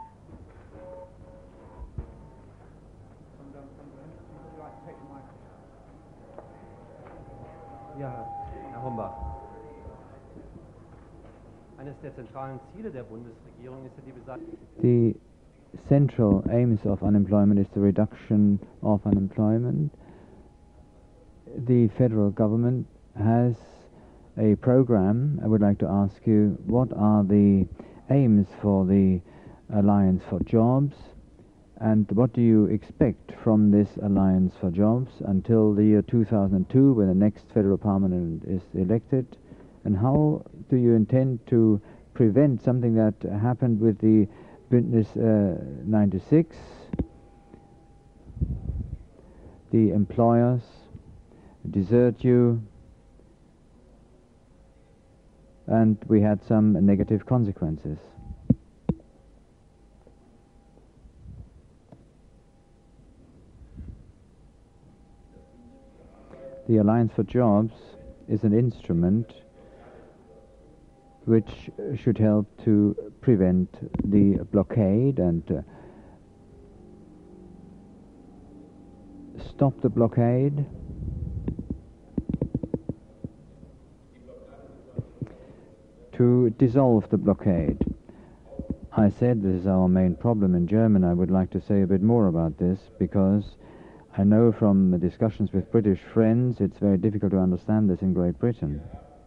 Would you like to take the microphone? Ja, Herr Hombach. Eines der zentralen Ziele der Bundesregierung ist ja die Beseitigung. The central aims of unemployment is the reduction of unemployment. The federal government has a program. I would like to ask you, what are the aims for the Alliance for Jobs, and what do you expect from this Alliance for Jobs until the year 2002, when the next federal parliament is elected? And how do you intend to prevent something that happened with the Bündnis 96? The employers desert you, and we had some negative consequences. The Alliance for Jobs is an instrument which should help to prevent the blockade and stop the blockade, to dissolve the blockade. I said this is our main problem in Germany. I would like to say a bit more about this, because I know from the discussions with British friends it's very difficult to understand this in Great Britain.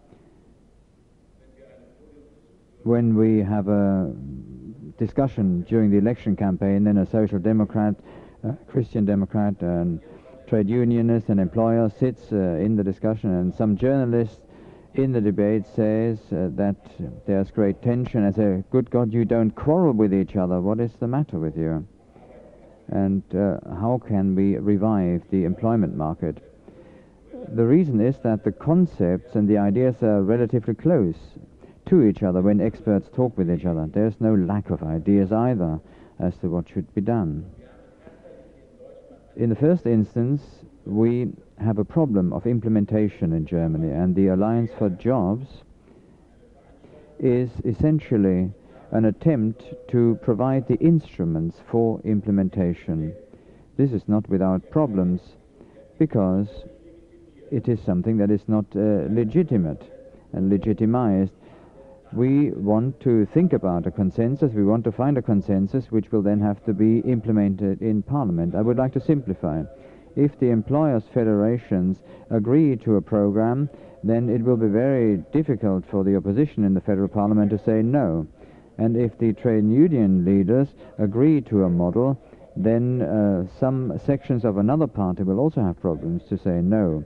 When we have a discussion during the election campaign, then a social democrat, Christian Democrat, and trade unionist and employer sits in the discussion, and some journalist in the debate says that there's great tension. I say, good God, you don't quarrel with each other. What is the matter with you? And how can we revive the employment market? The reason is that the concepts and the ideas are relatively close to each other when experts talk with each other. There's no lack of ideas either as to what should be done. In the first instance, we have a problem of implementation in Germany, and the Alliance for Jobs is essentially an attempt to provide the instruments for implementation. This is not without problems, because it is something that is not legitimate and legitimized. We want to think about a consensus. We want to find a consensus which will then have to be implemented in Parliament. I would like to simplify. If the employers' federations agree to a program, then it will be very difficult for the opposition in the federal parliament to say no. And if the trade union leaders agree to a model, then some sections of another party will also have problems to say no.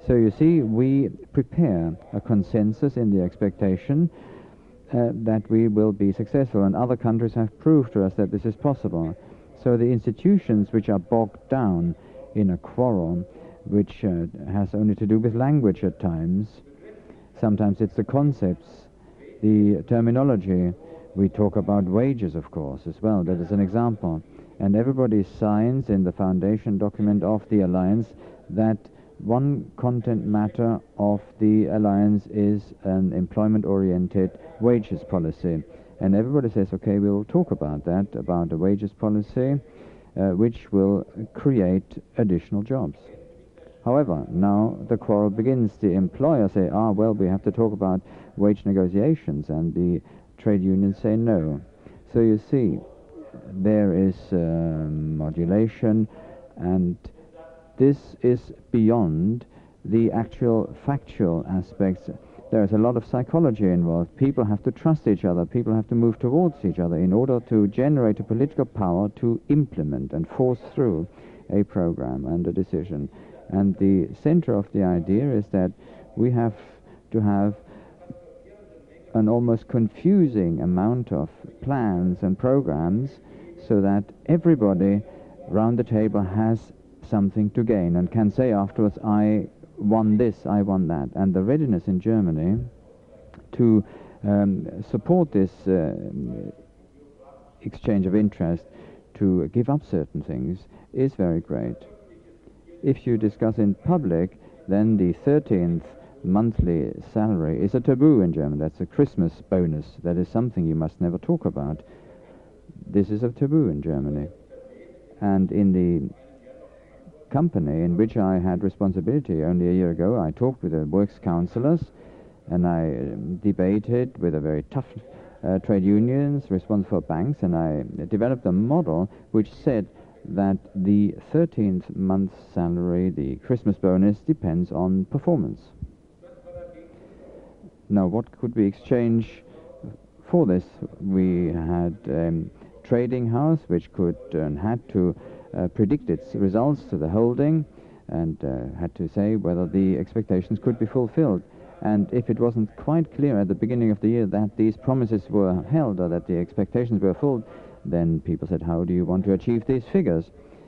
So you see, we prepare a consensus in the expectation that we will be successful, and other countries have proved to us that this is possible. So the institutions which are bogged down in a quarrel, which has only to do with language at times, sometimes it's the concepts, the terminology. We talk about wages, of course, as well. That is an example. And everybody signs in the foundation document of the alliance that one content matter of the alliance is an employment-oriented wages policy. And everybody says, okay, we'll talk about that, about a wages policy, which will create additional jobs. However, now the quarrel begins. The employers say, well, we have to talk about wage negotiations, and the trade unions say no. So you see, there is modulation, and this is beyond the actual factual aspects. There is a lot of psychology involved. People have to trust each other. People have to move towards each other in order to generate a political power to implement and force through a program and a decision. And the center of the idea is that we have to have an almost confusing amount of plans and programs so that everybody round the table has something to gain and can say afterwards, I won this, I won that. And the readiness in Germany to support this exchange of interest, to give up certain things, is very great. If you discuss in public, then the 13th monthly salary is a taboo in Germany. That's a Christmas bonus. That is something you must never talk about. This is a taboo in Germany. And in the company in which I had responsibility only a year ago, I talked with the works councillors, and I debated with a very tough trade unions responsible for banks, and I developed a model which said that the 13th month's salary, the Christmas bonus, depends on performance. Now, what could we exchange for this? We had trading house which could and had to predict its results to the holding, and had to say whether the expectations could be fulfilled. And if it wasn't quite clear at the beginning of the year that these promises were held or that the expectations were fulfilled, then people said, how do you want to achieve these figures?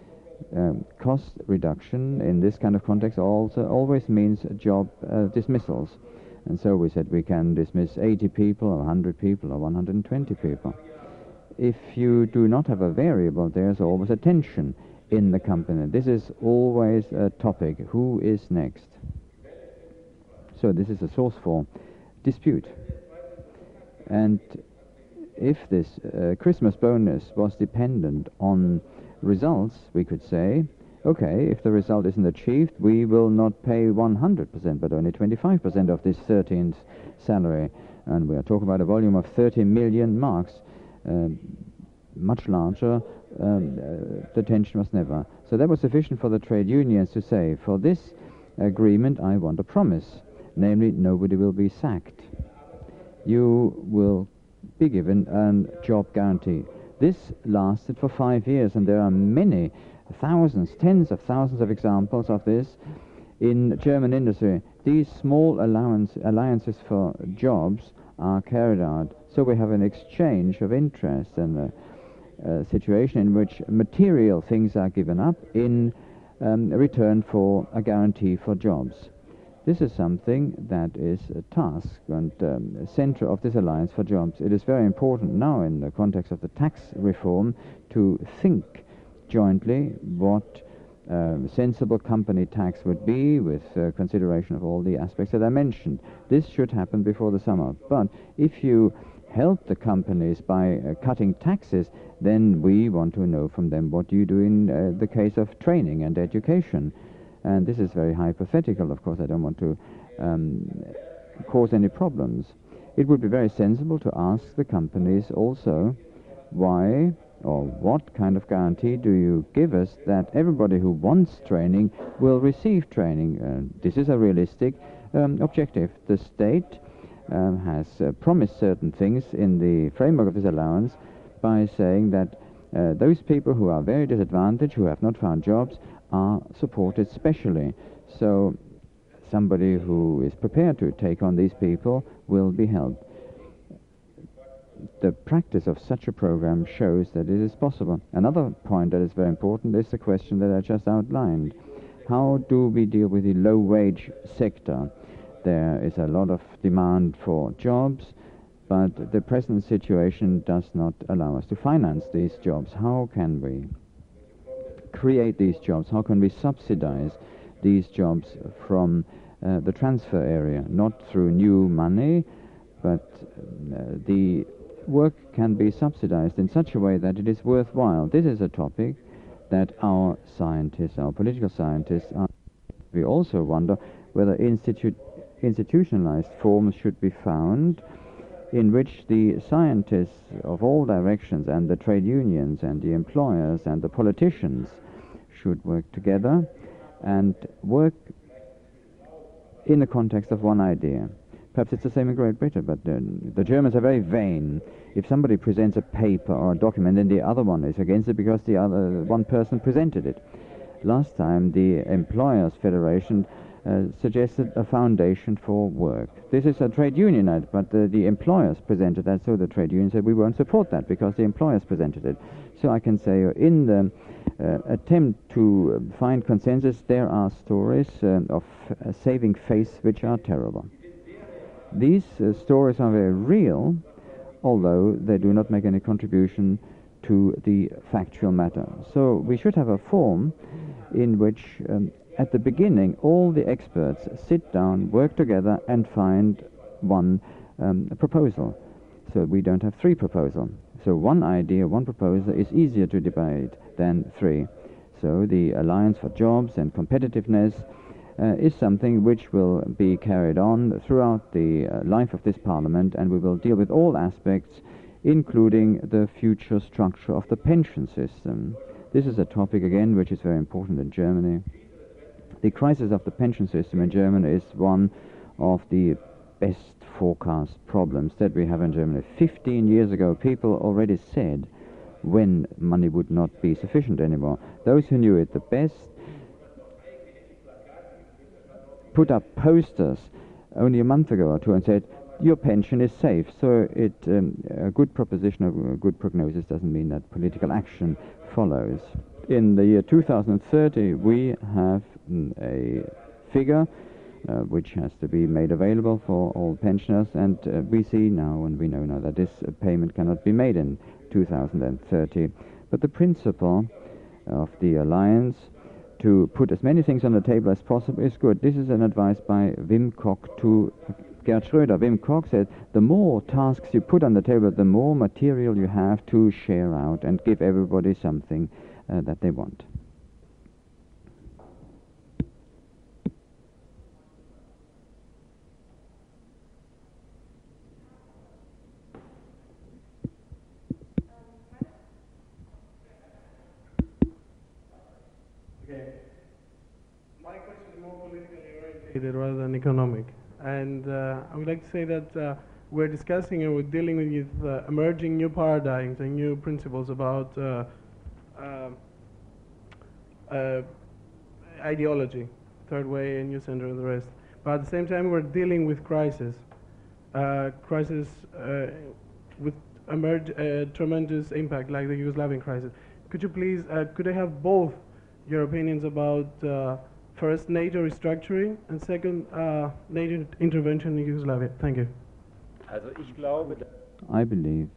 Cost reduction in this kind of context also always means job dismissals. And so we said we can dismiss 80 people or 100 people or 120 people. If you do not have a variable, there's always a tension in the company. This is always a topic. Who is next? So this is a source for dispute. And if this Christmas bonus was dependent on results, we could say, okay, if the result isn't achieved, we will not pay 100%, but only 25% of this 13th salary. And we are talking about a volume of 30 million marks, much larger. The tension was never. So that was sufficient for the trade unions to say, for this agreement, I want a promise, namely, nobody will be sacked. You will be given a job guarantee. This lasted for 5 years, and there are many thousands, tens of thousands of examples of this in German industry. These small alliances for jobs are carried out. So we have an exchange of interest and a situation in which material things are given up in return for a guarantee for jobs. This is something that is a task and center of this Alliance for Jobs. It is very important now in the context of the tax reform to think jointly what sensible company tax would be with consideration of all the aspects that I mentioned. This should happen before the summer. But if you help the companies by cutting taxes, then we want to know from them what you do in the case of training and education. And this is very hypothetical, of course. I don't want to cause any problems. It would be very sensible to ask the companies also why or what kind of guarantee do you give us that everybody who wants training will receive training. This is a realistic objective. The state has promised certain things in the framework of this allowance by saying that those people who are very disadvantaged, who have not found jobs, are supported specially. So somebody who is prepared to take on these people will be helped. The practice of such a program shows that it is possible. Another point that is very important is the question that I just outlined. How do we deal with the low-wage sector? There is a lot of demand for jobs, but the present situation does not allow us to finance these jobs. How can we create these jobs? How can we subsidize these jobs from the transfer area? Not through new money, but the work can be subsidized in such a way that it is worthwhile. This is a topic that our scientists, our political scientists, we also wonder whether institutionalized forms should be found in which the scientists of all directions and the trade unions and the employers and the politicians should work together and work in the context of one idea. Perhaps it's the same in Great Britain, but the Germans are very vain. If somebody presents a paper or a document, then the other one is against it because the other one person presented it. Last time, the Employers' Federation suggested a foundation for work. This is a trade union, but the employers presented that, so the trade union said we won't support that because the employers presented it. So I can say in the attempt to find consensus, there are stories of saving face which are terrible. These stories are very real, although they do not make any contribution to the factual matter. So we should have a form in which at the beginning all the experts sit down, work together and find one proposal. So we don't have three proposals. So one idea, one proposal is easier to debate than three. So the Alliance for Jobs and Competitiveness is something which will be carried on throughout the life of this Parliament, and we will deal with all aspects, including the future structure of the pension system. This is a topic, again, which is very important in Germany. The crisis of the pension system in Germany is one of the best forecast problems that we have in Germany. 15 years ago, people already said when money would not be sufficient anymore. Those who knew it the best put up posters only a month ago or two and said, your pension is safe. So a good proposition of a good prognosis doesn't mean that political action follows. In the year 2030, we have a figure which has to be made available for all pensioners, and we see now and we know now that this payment cannot be made in 2030. But the principle of the alliance to put as many things on the table as possible is good. This is an advice by Wim Kok to Gerd Schröder. Wim Kok said, the more tasks you put on the table, the more material you have to share out and give everybody something that they want. Rather than economic, and I would like to say that we're discussing and we're dealing with emerging new paradigms and new principles about ideology, third way and new center and the rest. But at the same time, we're dealing with crisis with tremendous impact, like the Yugoslavian crisis. Could you please, could I have both your opinions about first, NATO restructuring, and second, NATO intervention in Yugoslavia? Thank you. I believe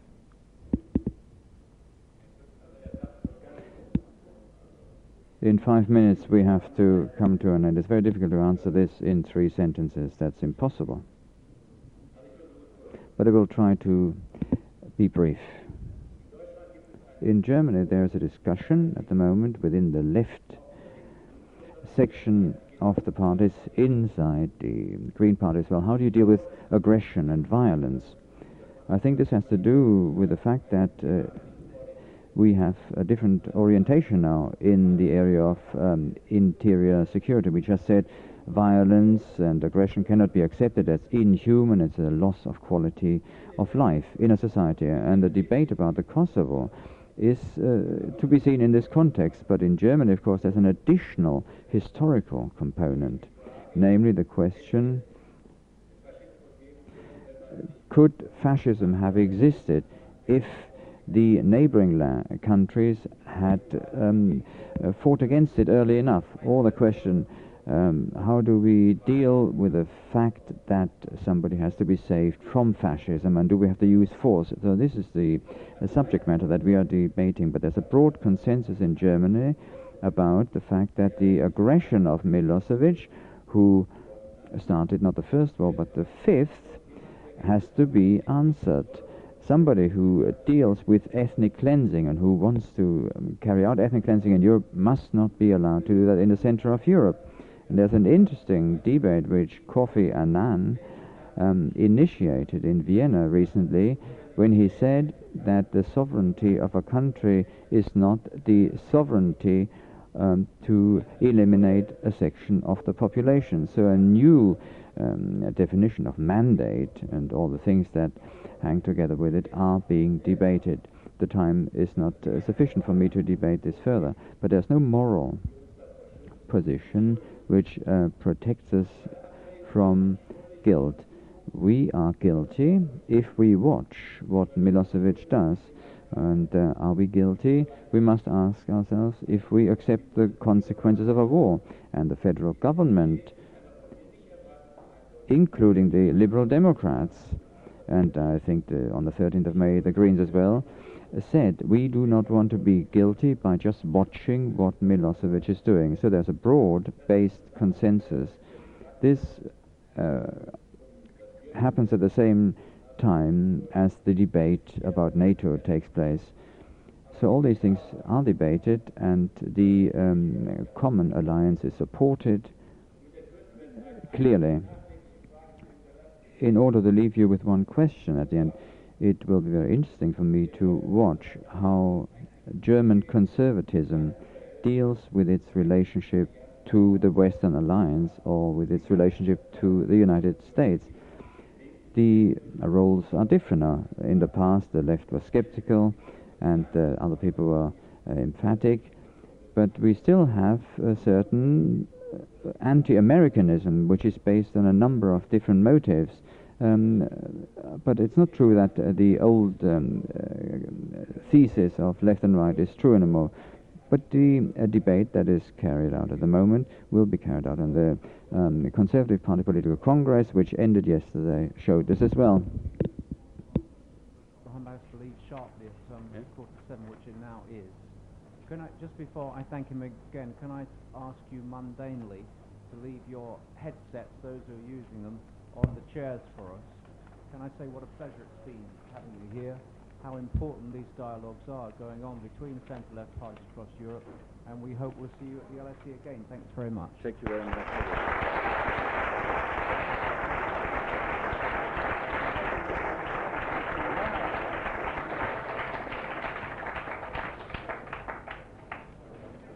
in 5 minutes we have to come to an end. It's very difficult to answer this in 3 sentences. That's impossible. But I will try to be brief. In Germany there's a discussion at the moment within the left section of the parties inside the Green Party as well. How do you deal with aggression and violence? I think this has to do with the fact that we have a different orientation now in the area of interior security. We just said violence and aggression cannot be accepted as inhuman. It's a loss of quality of life in a society. And the debate about the Kosovo is to be seen in this context. But in Germany, of course, there's an additional historical component. namely the question: could fascism have existed if the neighboring countries had fought against it early enough? Or the question, how do we deal with the fact that somebody has to be saved from fascism, and do we have to use force? So this is the subject matter that we are debating, but there's a broad consensus in Germany about the fact that the aggression of Milosevic, who started not the first war but the fifth, has to be answered. Somebody who deals with ethnic cleansing and who wants to carry out ethnic cleansing in Europe must not be allowed to do that in the center of Europe. And there's an interesting debate which Kofi Annan initiated in Vienna recently, when he said that the sovereignty of a country is not the sovereignty to eliminate a section of the population. So a new definition of mandate and all the things that hang together with it are being debated. The time is not sufficient for me to debate this further, but there's no moral position which protects us from guilt. We are guilty if we watch what Milosevic does. And are we guilty? We must ask ourselves if we accept the consequences of a war. And the federal government, including the Liberal Democrats, and I think on the 13th of May the Greens as well, said we do not want to be guilty by just watching what Milosevic is doing. So there's a broad-based consensus. This happens at the same time as the debate about NATO takes place. So all these things are debated, and the common alliance is supported clearly. In order to leave you with one question at the end, it will be very interesting for me to watch how German conservatism deals with its relationship to the Western alliance or with its relationship to the United States. The roles are different now. In the past, the left was skeptical and other people were emphatic, but we still have a certain anti-Americanism which is based on a number of different motives. But it's not true that the old thesis of left and right is true anymore. But the debate that is carried out at the moment will be carried out, and the Conservative Party Political Congress, which ended yesterday, showed this as well. I'm about to leave sharply at 7:15, which it now is. Can I, just before I thank him again, can I ask you mundanely to leave your headsets, those who are using them, on the chairs for us? Can I say what a pleasure it's been having you here, how important these dialogues are going on between centre-left parties across Europe, and we hope we'll see you at the LSE again. Thanks very much. Thank you very much.